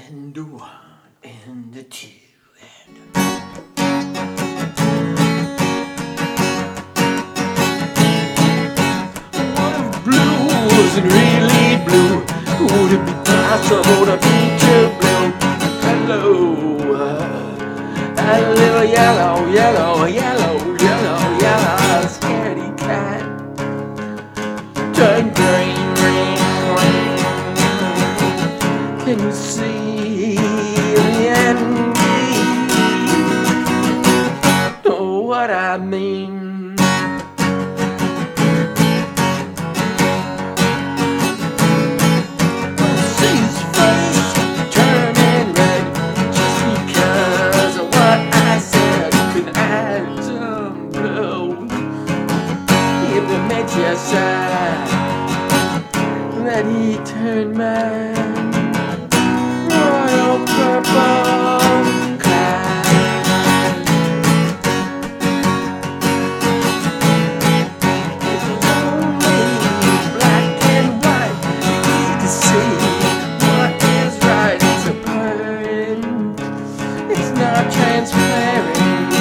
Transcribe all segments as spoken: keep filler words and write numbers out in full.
and the one and the two and what if blue wasn't really blue? Would it be possible to be too blue? Hello, a little yellow, yellow, yellow, yellow, yellow scaredy cat turned green, green, green. Can you see the envy? Know what I mean? See his face turning red just because of what I said. Been at some blue if it makes you sad that he turned man. Royal purple clad. It's only black and white, easy to see what is right. It's a burden, it's not transparent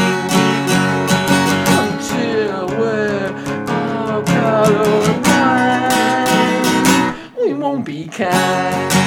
until we're all colorblind. We won't be kind.